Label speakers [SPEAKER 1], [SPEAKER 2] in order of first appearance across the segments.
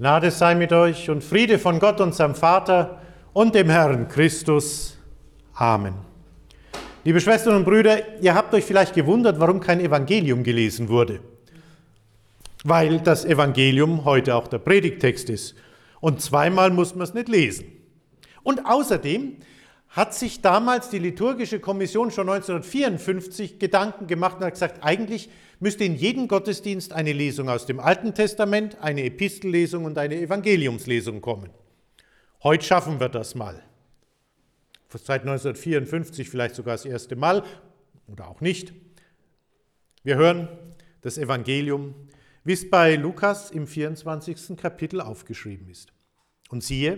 [SPEAKER 1] Gnade sei mit euch und Friede von Gott, unserem Vater und dem Herrn Christus. Amen. Liebe Schwestern und Brüder, ihr habt euch vielleicht gewundert, warum kein Evangelium gelesen wurde. Weil das Evangelium heute auch der Predigttext ist. Und zweimal muss man es nicht lesen. Und außerdem hat sich damals die Liturgische Kommission schon 1954 Gedanken gemacht und hat gesagt, eigentlich müsste in jedem Gottesdienst eine Lesung aus dem Alten Testament, eine Epistellesung und eine Evangeliumslesung kommen. Heute schaffen wir das mal. Seit 1954 vielleicht sogar das erste Mal oder auch nicht. Wir hören das Evangelium, wie es bei Lukas im 24. Kapitel aufgeschrieben ist. Und siehe,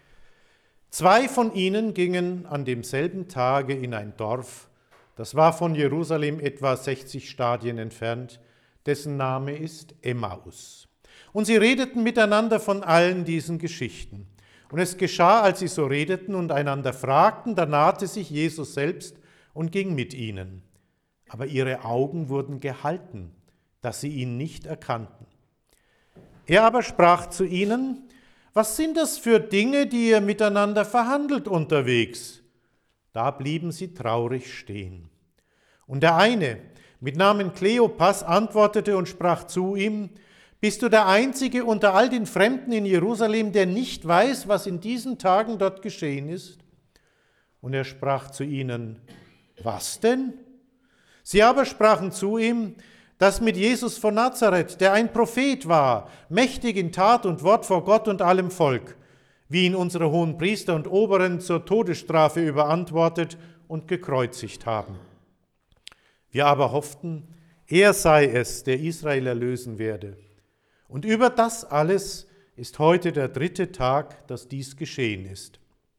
[SPEAKER 1] 2 von ihnen gingen an demselben Tage in ein Dorf, das war von Jerusalem etwa 60 Stadien entfernt, dessen Name ist Emmaus. Und sie redeten miteinander von allen diesen Geschichten. Und es geschah, als sie so redeten und einander fragten, da nahte sich Jesus selbst und ging mit ihnen. Aber ihre Augen wurden gehalten, dass sie ihn nicht erkannten. Er aber sprach zu ihnen: Was sind das für Dinge, die ihr miteinander verhandelt unterwegs? Da blieben sie traurig stehen. Und der eine, mit Namen Kleopas, antwortete und sprach zu ihm: Bist du der Einzige unter all den Fremden in Jerusalem, der nicht weiß, was in diesen Tagen dort geschehen ist? Und er sprach zu ihnen: Was denn? Sie aber sprachen zu ihm: Das mit Jesus von Nazareth, der ein Prophet war, mächtig in Tat und Wort vor Gott und allem Volk, wie ihn unsere Hohenpriester und Oberen zur Todesstrafe überantwortet und gekreuzigt haben. Wir aber hofften, er sei es, der Israel erlösen werde. Und über das alles ist heute der 3. Tag, dass dies geschehen ist.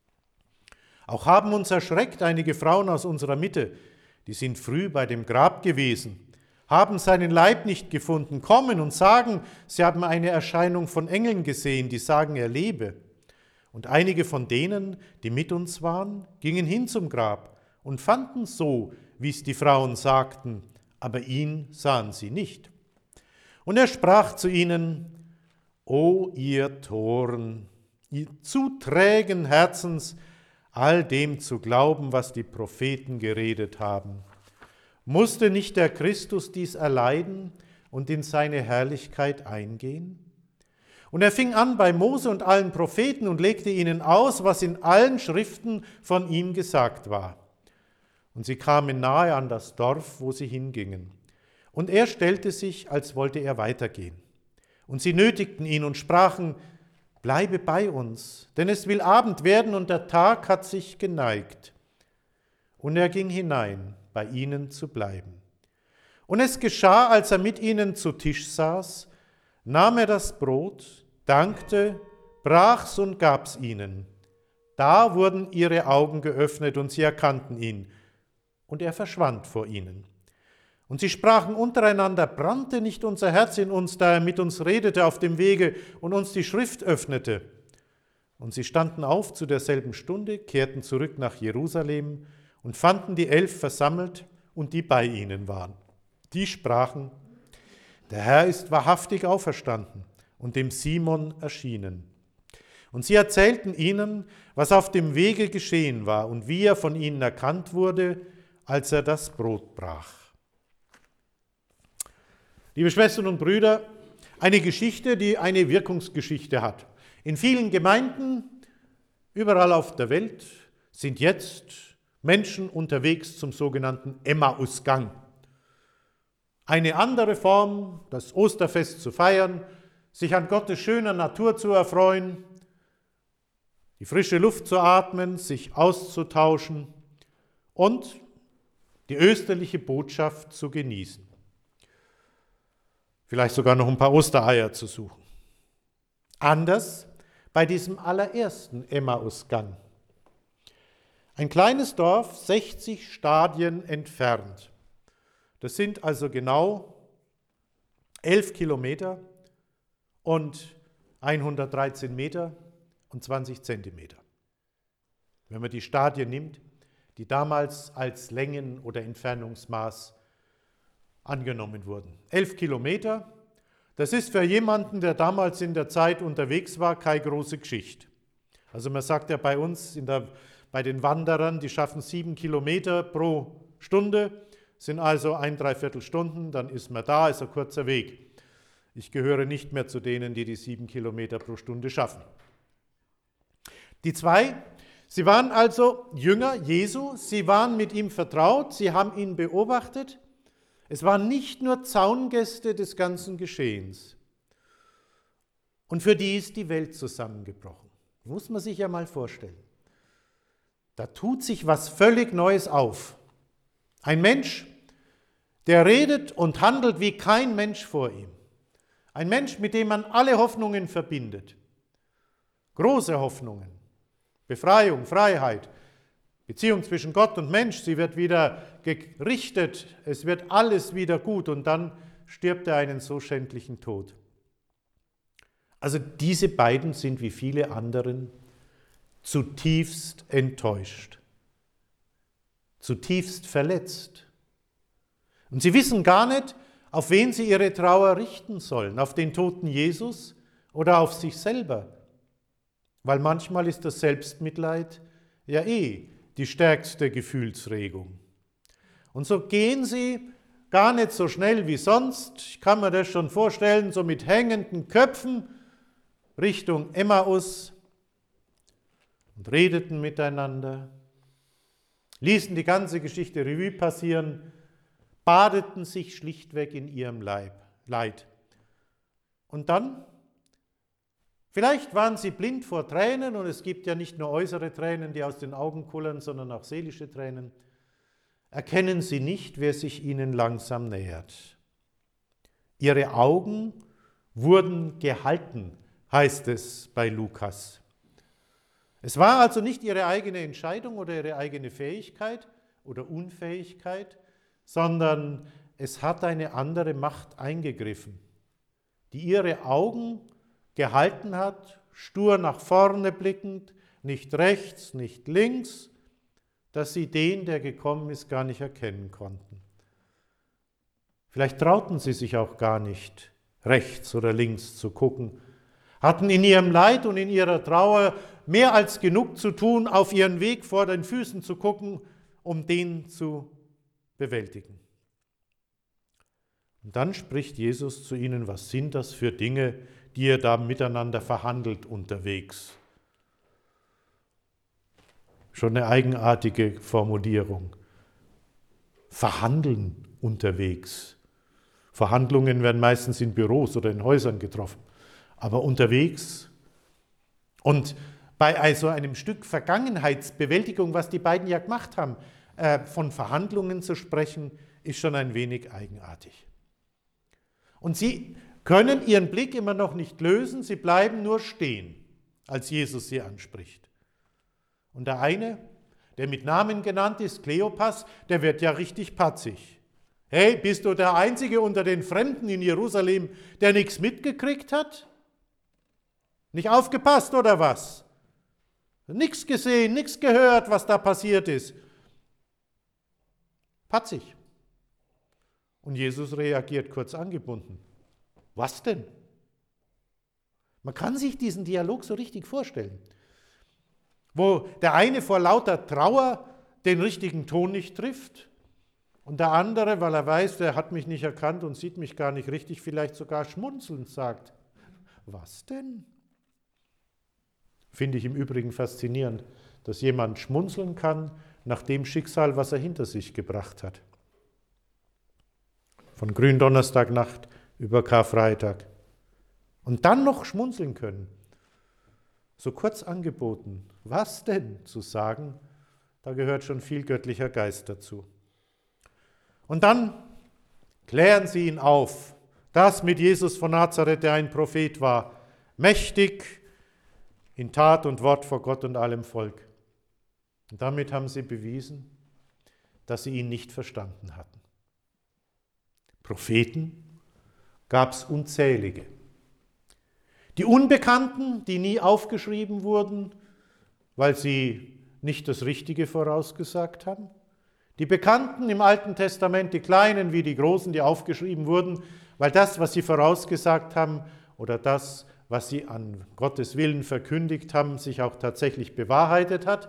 [SPEAKER 1] Auch haben uns erschreckt einige Frauen aus unserer Mitte, die sind früh bei dem Grab gewesen, haben seinen Leib nicht gefunden, kommen und sagen, sie haben eine Erscheinung von Engeln gesehen, die sagen, er lebe. Und einige von denen, die mit uns waren, gingen hin zum Grab und fanden so, wie es die Frauen sagten, aber ihn sahen sie nicht. Und er sprach zu ihnen: O ihr Toren, ihr zu trägen Herzens, all dem zu glauben, was die Propheten geredet haben. Musste nicht der Christus dies erleiden und in seine Herrlichkeit eingehen? Und er fing an bei Mose und allen Propheten und legte ihnen aus, was in allen Schriften von ihm gesagt war. Und sie kamen nahe an das Dorf, wo sie hingingen. Und er stellte sich, als wollte er weitergehen. Und sie nötigten ihn und sprachen: Bleibe bei uns, denn es will Abend werden und der Tag hat sich geneigt. Und er ging hinein, bei ihnen zu bleiben. Und es geschah, als er mit ihnen zu Tisch saß, nahm er das Brot, dankte, brach's und gab's ihnen. Da wurden ihre Augen geöffnet und sie erkannten ihn. Und er verschwand vor ihnen. Und sie sprachen untereinander: Brannte nicht unser Herz in uns, da er mit uns redete auf dem Wege und uns die Schrift öffnete? Und sie standen auf zu derselben Stunde, kehrten zurück nach Jerusalem und fanden die 11 versammelt und die bei ihnen waren. Die sprachen: Der Herr ist wahrhaftig auferstanden und dem Simon erschienen. Und sie erzählten ihnen, was auf dem Wege geschehen war und wie er von ihnen erkannt wurde, als er das Brot brach. Liebe Schwestern und Brüder, eine Geschichte, die eine Wirkungsgeschichte hat. In vielen Gemeinden, überall auf der Welt, sind jetzt Menschen unterwegs zum sogenannten Emmausgang. Eine andere Form, das Osterfest zu feiern, sich an Gottes schöner Natur zu erfreuen, die frische Luft zu atmen, sich auszutauschen und die österliche Botschaft zu genießen. Vielleicht sogar noch ein paar Ostereier zu suchen. Anders bei diesem allerersten Emmausgang. Ein kleines Dorf, 60 Stadien entfernt. Das sind also genau 11 Kilometer und 113 Meter und 20 Zentimeter. Wenn man die Stadien nimmt, die damals als Längen- oder Entfernungsmaß angenommen wurden. 11 Kilometer, Das ist für jemanden, der damals in der Zeit unterwegs war, keine große Geschichte. Also man sagt ja bei uns, bei den Wanderern, die schaffen 7 Kilometer pro Stunde, sind also 1,75 Stunden, dann ist man da, ist ein kurzer Weg. Ich gehöre nicht mehr zu denen, die 7 Kilometer pro Stunde schaffen. Die zwei, sie waren also Jünger Jesu, sie waren mit ihm vertraut, sie haben ihn beobachtet. Es waren nicht nur Zaungäste des ganzen Geschehens. Und für die ist die Welt zusammengebrochen. Muss man sich ja mal vorstellen. Da tut sich was völlig Neues auf. Ein Mensch, der redet und handelt wie kein Mensch vor ihm. Ein Mensch, mit dem man alle Hoffnungen verbindet. Große Hoffnungen. Befreiung, Freiheit, Beziehung zwischen Gott und Mensch, sie wird wieder gerichtet, es wird alles wieder gut und dann stirbt er einen so schändlichen Tod. Also diese beiden sind wie viele anderen zutiefst enttäuscht, zutiefst verletzt. Und sie wissen gar nicht, auf wen sie ihre Trauer richten sollen, auf den toten Jesus oder auf sich selber. Weil manchmal ist das Selbstmitleid ja die stärkste Gefühlsregung. Und so gehen sie gar nicht so schnell wie sonst, ich kann mir das schon vorstellen, so mit hängenden Köpfen Richtung Emmaus und redeten miteinander, ließen die ganze Geschichte Revue passieren, badeten sich schlichtweg in ihrem Leid. Und dann, vielleicht waren sie blind vor Tränen, und es gibt ja nicht nur äußere Tränen, die aus den Augen kullern, sondern auch seelische Tränen, erkennen sie nicht, wer sich ihnen langsam nähert. Ihre Augen wurden gehalten, heißt es bei Lukas. Es war also nicht ihre eigene Entscheidung oder ihre eigene Fähigkeit oder Unfähigkeit, sondern es hat eine andere Macht eingegriffen, die ihre Augen gehalten hat, stur nach vorne blickend, nicht rechts, nicht links, dass sie den, der gekommen ist, gar nicht erkennen konnten. Vielleicht trauten sie sich auch gar nicht, rechts oder links zu gucken, hatten in ihrem Leid und in ihrer Trauer mehr als genug zu tun, auf ihren Weg vor den Füßen zu gucken, um den zu bewältigen. Und dann spricht Jesus zu ihnen, was sind das für Dinge, die ihr da miteinander verhandelt unterwegs? Schon eine eigenartige Formulierung. Verhandeln unterwegs. Verhandlungen werden meistens in Büros oder in Häusern getroffen, aber unterwegs. Und bei also einem Stück Vergangenheitsbewältigung, was die beiden ja gemacht haben, von Verhandlungen zu sprechen, ist schon ein wenig eigenartig. Und sie können ihren Blick immer noch nicht lösen, sie bleiben nur stehen, als Jesus sie anspricht. Und der eine, der mit Namen genannt ist, Kleopas, der wird ja richtig patzig. Hey, bist du der Einzige unter den Fremden in Jerusalem, der nichts mitgekriegt hat? Nicht aufgepasst oder was? Nichts gesehen, nichts gehört, was da passiert ist. Patzig. Und Jesus reagiert kurz angebunden. Was denn? Man kann sich diesen Dialog so richtig vorstellen, wo der eine vor lauter Trauer den richtigen Ton nicht trifft und der andere, weil er weiß, der hat mich nicht erkannt und sieht mich gar nicht richtig, vielleicht sogar schmunzelnd sagt, was denn? Finde ich im Übrigen faszinierend, dass jemand schmunzeln kann nach dem Schicksal, was er hinter sich gebracht hat. Von Gründonnerstagnacht über Karfreitag. Und dann noch schmunzeln können. So kurz angeboten, was denn zu sagen, da gehört schon viel göttlicher Geist dazu. Und dann klären sie ihn auf, das mit Jesus von Nazareth, der ein Prophet war, mächtig in Tat und Wort vor Gott und allem Volk. Und damit haben sie bewiesen, dass sie ihn nicht verstanden hatten. Propheten gab es unzählige. Die Unbekannten, die nie aufgeschrieben wurden, weil sie nicht das Richtige vorausgesagt haben. Die Bekannten im Alten Testament, die Kleinen wie die Großen, die aufgeschrieben wurden, weil das, was sie vorausgesagt haben oder das, was sie an Gottes Willen verkündigt haben, sich auch tatsächlich bewahrheitet hat.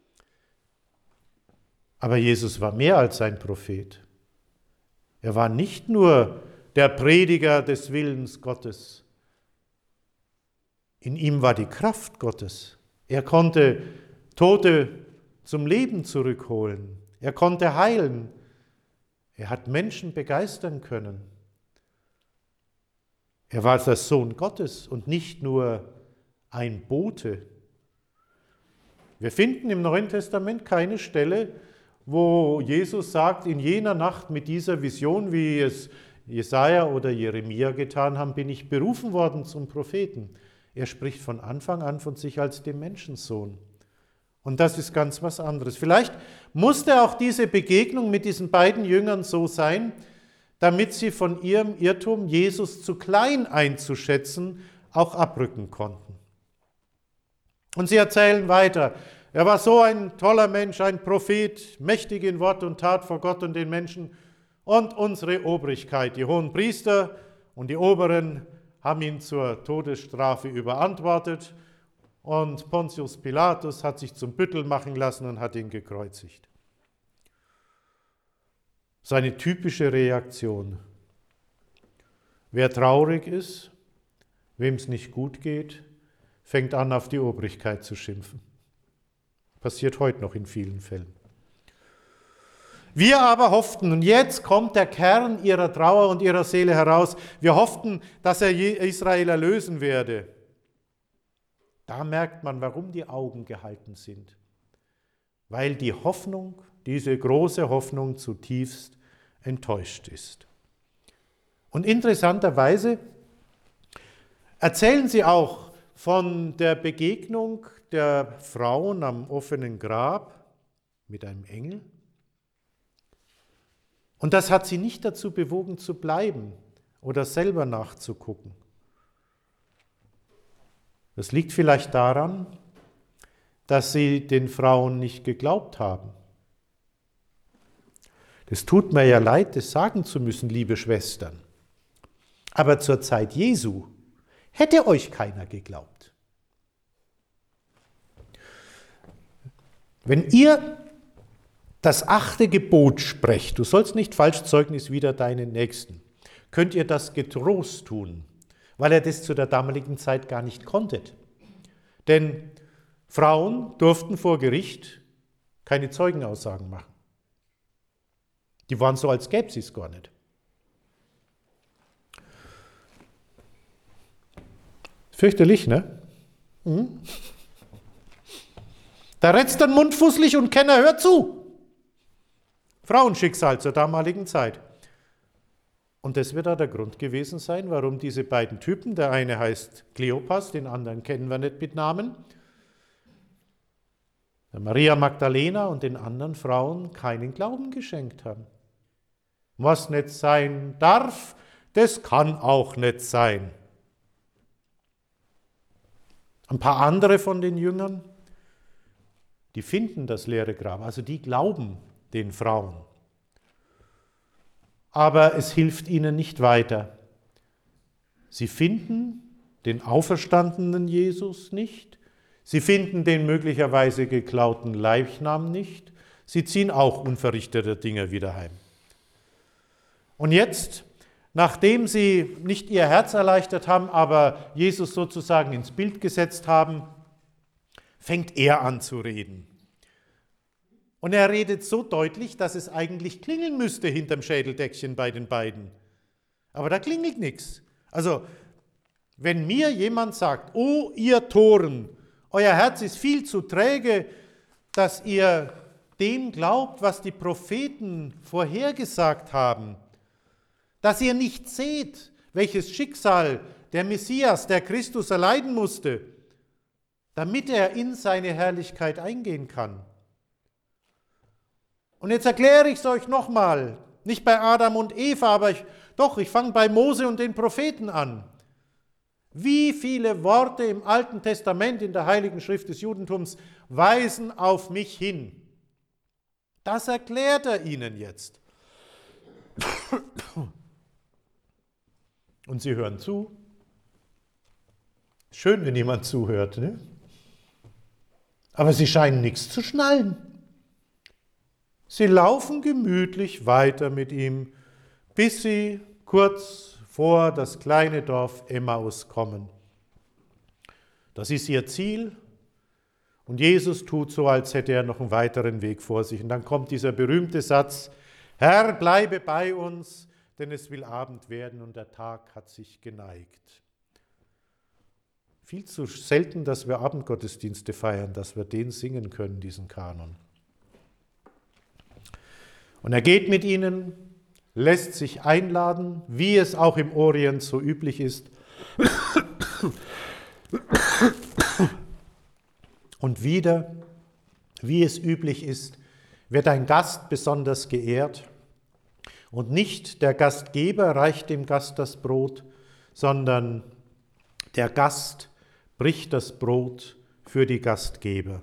[SPEAKER 1] Aber Jesus war mehr als ein Prophet. Er war nicht nur der Prediger des Willens Gottes. In ihm war die Kraft Gottes. Er konnte Tote zum Leben zurückholen. Er konnte heilen. Er hat Menschen begeistern können. Er war der Sohn Gottes und nicht nur ein Bote. Wir finden im Neuen Testament keine Stelle, wo Jesus sagt, in jener Nacht mit dieser Vision, wie es Jesaja oder Jeremia getan haben, bin ich berufen worden zum Propheten. Er spricht von Anfang an von sich als dem Menschensohn. Und das ist ganz was anderes. Vielleicht musste auch diese Begegnung mit diesen beiden Jüngern so sein, damit sie von ihrem Irrtum, Jesus zu klein einzuschätzen, auch abrücken konnten. Und sie erzählen weiter, er war so ein toller Mensch, ein Prophet, mächtig in Wort und Tat vor Gott und den Menschen. Und unsere Obrigkeit, die hohen Priester und die Oberen, haben ihn zur Todesstrafe überantwortet. Und Pontius Pilatus hat sich zum Büttel machen lassen und hat ihn gekreuzigt. Seine typische Reaktion. Wer traurig ist, wem es nicht gut geht, fängt an, auf die Obrigkeit zu schimpfen. Passiert heute noch in vielen Fällen. Wir aber hofften, und jetzt kommt der Kern ihrer Trauer und ihrer Seele heraus, wir hofften, dass er Israel erlösen werde. Da merkt man, warum die Augen gehalten sind. Weil die Hoffnung, diese große Hoffnung zutiefst enttäuscht ist. Und interessanterweise erzählen sie auch von der Begegnung der Frauen am offenen Grab mit einem Engel. Und das hat sie nicht dazu bewogen zu bleiben oder selber nachzugucken. Das liegt vielleicht daran, dass sie den Frauen nicht geglaubt haben. Das tut mir ja leid, das sagen zu müssen, liebe Schwestern. Aber zur Zeit Jesu hätte euch keiner geglaubt. Wenn ihr das 8. Gebot sprecht, du sollst nicht falsch Zeugnis wider deinen Nächsten, könnt ihr das getrost tun, weil er das zu der damaligen Zeit gar nicht konnte. Denn Frauen durften vor Gericht keine Zeugenaussagen machen. Die waren so, als gäbe es es gar nicht. Fürchterlich, ne? Mhm. Da rätst den Mund fusselig und keiner hört zu. Frauenschicksal zur damaligen Zeit. Und das wird auch der Grund gewesen sein, warum diese beiden Typen, der eine heißt Kleopas, den anderen kennen wir nicht mit Namen, der Maria Magdalena und den anderen Frauen keinen Glauben geschenkt haben. Was nicht sein darf, das kann auch nicht sein. Ein paar andere von den Jüngern, die finden das leere Grab, also die glauben den Frauen. Aber es hilft ihnen nicht weiter. Sie finden den auferstandenen Jesus nicht. Sie finden den möglicherweise geklauten Leichnam nicht. Sie ziehen auch unverrichteter Dinge wieder heim. Und jetzt, nachdem sie nicht ihr Herz erleichtert haben, aber Jesus sozusagen ins Bild gesetzt haben, fängt er an zu reden. Und er redet so deutlich, dass es eigentlich klingeln müsste hinterm Schädeldeckchen bei den beiden. Aber da klingelt nichts. Also, wenn mir jemand sagt, oh ihr Toren, euer Herz ist viel zu träge, dass ihr dem glaubt, was die Propheten vorhergesagt haben, dass ihr nicht seht, welches Schicksal der Messias, der Christus erleiden musste, damit er in seine Herrlichkeit eingehen kann. Und jetzt erkläre ich es euch nochmal, nicht bei Adam und Eva, aber ich fange bei Mose und den Propheten an. Wie viele Worte im Alten Testament, in der Heiligen Schrift des Judentums, weisen auf mich hin? Das erklärt er ihnen jetzt. Und sie hören zu. Schön, wenn jemand zuhört, ne? Aber sie scheinen nichts zu schnallen. Sie laufen gemütlich weiter mit ihm, bis sie kurz vor das kleine Dorf Emmaus kommen. Das ist ihr Ziel. Und Jesus tut so, als hätte er noch einen weiteren Weg vor sich. Und dann kommt dieser berühmte Satz: Herr, bleibe bei uns, denn es will Abend werden und der Tag hat sich geneigt. Viel zu selten, dass wir Abendgottesdienste feiern, dass wir den singen können, diesen Kanon. Und er geht mit ihnen, lässt sich einladen, wie es auch im Orient so üblich ist. Und wieder, wie es üblich ist, wird ein Gast besonders geehrt. Und nicht der Gastgeber reicht dem Gast das Brot, sondern der Gast bricht das Brot für die Gastgeber.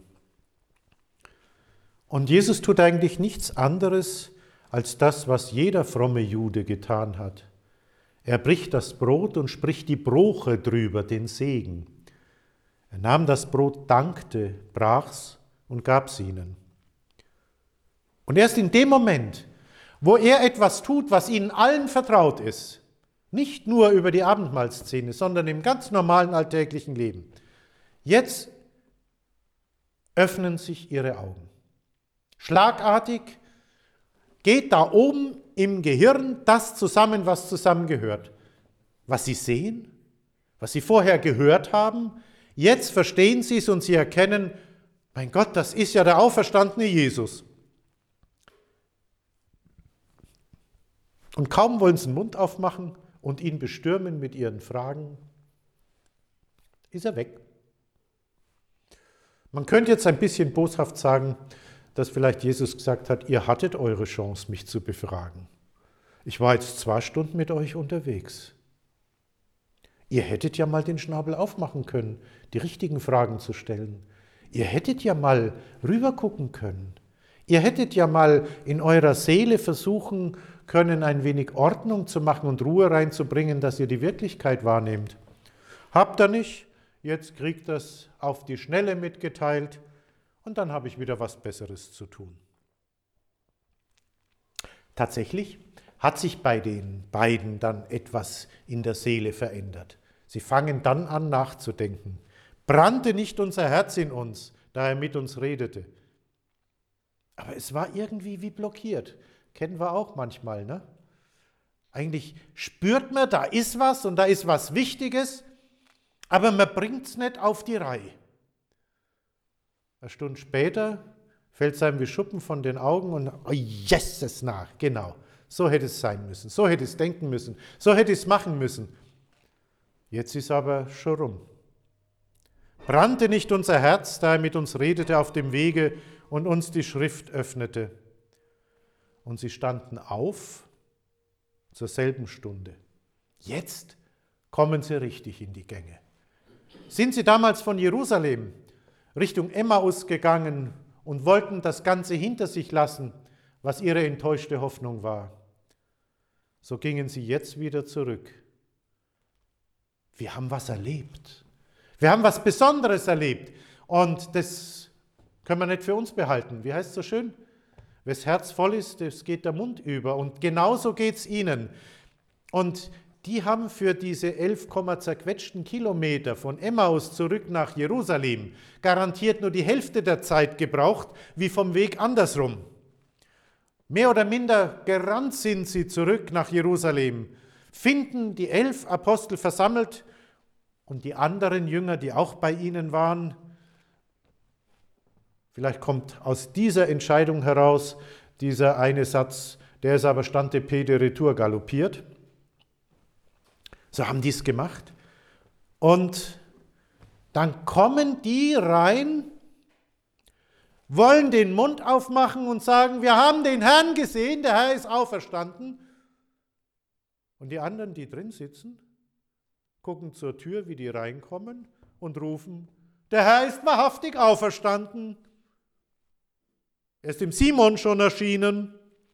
[SPEAKER 1] Und Jesus tut eigentlich nichts anderes als das, was jeder fromme Jude getan hat. Er bricht das Brot und spricht die Broche drüber, den Segen. Er nahm das Brot, dankte, brach's und gab's ihnen. Und erst in dem Moment, wo er etwas tut, was ihnen allen vertraut ist, nicht nur über die Abendmahlszene, sondern im ganz normalen alltäglichen Leben, jetzt öffnen sich ihre Augen. Schlagartig geht da oben im Gehirn das zusammen, was zusammengehört. Was sie sehen, was sie vorher gehört haben, jetzt verstehen sie es und sie erkennen, mein Gott, das ist ja der auferstandene Jesus. Und kaum wollen sie den Mund aufmachen und ihn bestürmen mit ihren Fragen, ist er weg. Man könnte jetzt ein bisschen boshaft sagen, dass vielleicht Jesus gesagt hat, ihr hattet eure Chance, mich zu befragen. Ich war jetzt 2 Stunden mit euch unterwegs. Ihr hättet ja mal den Schnabel aufmachen können, die richtigen Fragen zu stellen. Ihr hättet ja mal rübergucken können. Ihr hättet ja mal in eurer Seele versuchen können, ein wenig Ordnung zu machen und Ruhe reinzubringen, dass ihr die Wirklichkeit wahrnehmt. Habt ihr nicht? Jetzt kriegt das auf die Schnelle mitgeteilt und dann habe ich wieder was Besseres zu tun. Tatsächlich hat sich bei den beiden dann etwas in der Seele verändert. Sie fangen dann an nachzudenken. Brannte nicht unser Herz in uns, da er mit uns redete? Aber es war irgendwie wie blockiert. Kennen wir auch manchmal, ne? Eigentlich spürt man, da ist was und da ist was Wichtiges, aber man bringt es nicht auf die Reihe. Eine Stunde später fällt es einem wie Schuppen von den Augen und oh, Jesus nach, genau. So hätte es sein müssen, so hätte es denken müssen, so hätte es machen müssen. Jetzt ist aber schon rum. Brannte nicht unser Herz, da er mit uns redete auf dem Wege und uns die Schrift öffnete. Und sie standen auf zur selben Stunde. Jetzt kommen sie richtig in die Gänge. Sind sie damals von Jerusalem Richtung Emmaus gegangen und wollten das Ganze hinter sich lassen, was ihre enttäuschte Hoffnung war, so gingen sie jetzt wieder zurück. Wir haben was erlebt. Wir haben was Besonderes erlebt. Und das können wir nicht für uns behalten. Wie heißt es so schön? Wes Herz voll ist, das geht der Mund über. Und genauso geht es ihnen. Und die haben für diese 11, zerquetschten Kilometer von Emmaus zurück nach Jerusalem garantiert nur die Hälfte der Zeit gebraucht, wie vom Weg andersrum. Mehr oder minder gerannt sind sie zurück nach Jerusalem, finden die 11 Apostel versammelt und die anderen Jünger, die auch bei ihnen waren. Vielleicht kommt aus dieser Entscheidung heraus dieser eine Satz, der ist aber stante pede retour galoppiert. So haben die es gemacht. Und dann kommen die rein, wollen den Mund aufmachen und sagen, wir haben den Herrn gesehen, der Herr ist auferstanden. Und die anderen, die drin sitzen, gucken zur Tür, wie die reinkommen und rufen, der Herr ist wahrhaftig auferstanden. Er ist dem Simon schon erschienen.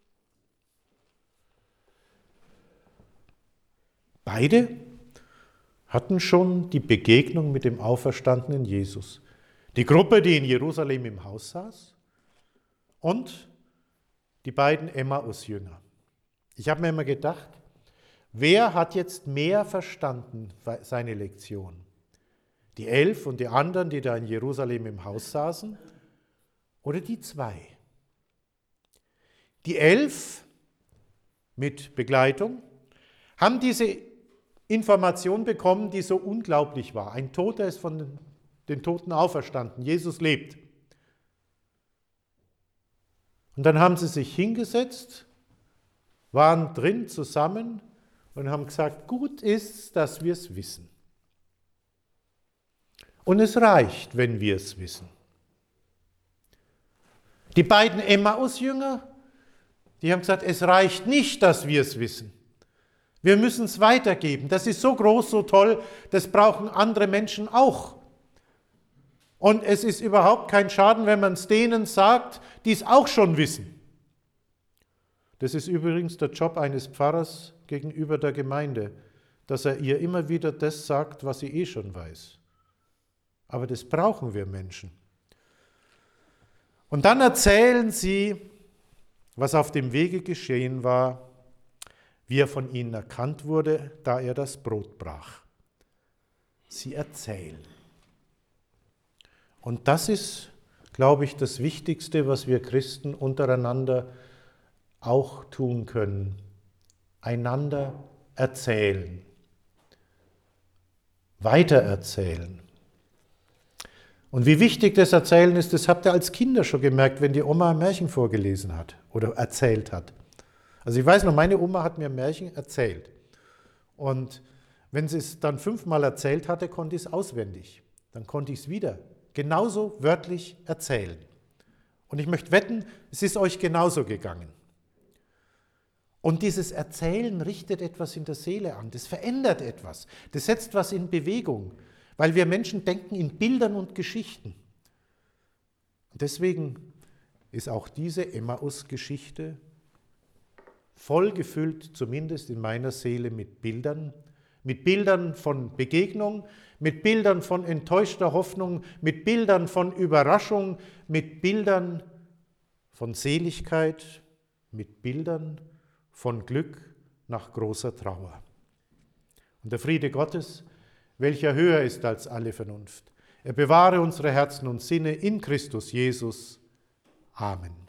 [SPEAKER 1] Beide hatten schon die Begegnung mit dem auferstandenen Jesus. Die Gruppe, die in Jerusalem im Haus saß, und die beiden Emmaus-Jünger. Ich habe mir immer gedacht, wer hat jetzt mehr verstanden seine Lektion? Die 11 und die anderen, die da in Jerusalem im Haus saßen, oder die 2? Die 11 mit Begleitung haben diese Information bekommen, die so unglaublich war. Ein Toter ist von den Toten auferstanden. Jesus lebt. Und dann haben sie sich hingesetzt, waren drin zusammen und haben gesagt, gut ist, dass wir es wissen. Und es reicht, wenn wir es wissen. Die beiden Emmaus-Jünger, die haben gesagt, es reicht nicht, dass wir es wissen. Wir müssen es weitergeben. Das ist so groß, so toll, das brauchen andere Menschen auch. Und es ist überhaupt kein Schaden, wenn man es denen sagt, die es auch schon wissen. Das ist übrigens der Job eines Pfarrers gegenüber der Gemeinde, dass er ihr immer wieder das sagt, was sie eh schon weiß. Aber das brauchen wir Menschen. Und dann erzählen sie, was auf dem Wege geschehen war, wie er von ihnen erkannt wurde, da er das Brot brach. Sie erzählen. Und das ist, glaube ich, das Wichtigste, was wir Christen untereinander auch tun können. Einander erzählen. Weitererzählen. Und wie wichtig das Erzählen ist, das habt ihr als Kinder schon gemerkt, wenn die Oma ein Märchen vorgelesen hat oder erzählt hat. Also ich weiß noch, meine Oma hat mir ein Märchen erzählt. Und wenn sie es dann 5-mal erzählt hatte, konnte ich es auswendig. Dann konnte ich es wieder genauso wörtlich erzählen. Und ich möchte wetten, es ist euch genauso gegangen. Und dieses Erzählen richtet etwas in der Seele an, das verändert etwas, das setzt was in Bewegung, weil wir Menschen denken in Bildern und Geschichten. Und deswegen ist auch diese Emmaus-Geschichte voll gefüllt, zumindest in meiner Seele, mit Bildern von Begegnung, mit Bildern von enttäuschter Hoffnung, mit Bildern von Überraschung, mit Bildern von Seligkeit, mit Bildern von Glück nach großer Trauer. Und der Friede Gottes, welcher höher ist als alle Vernunft, er bewahre unsere Herzen und Sinne in Christus Jesus. Amen.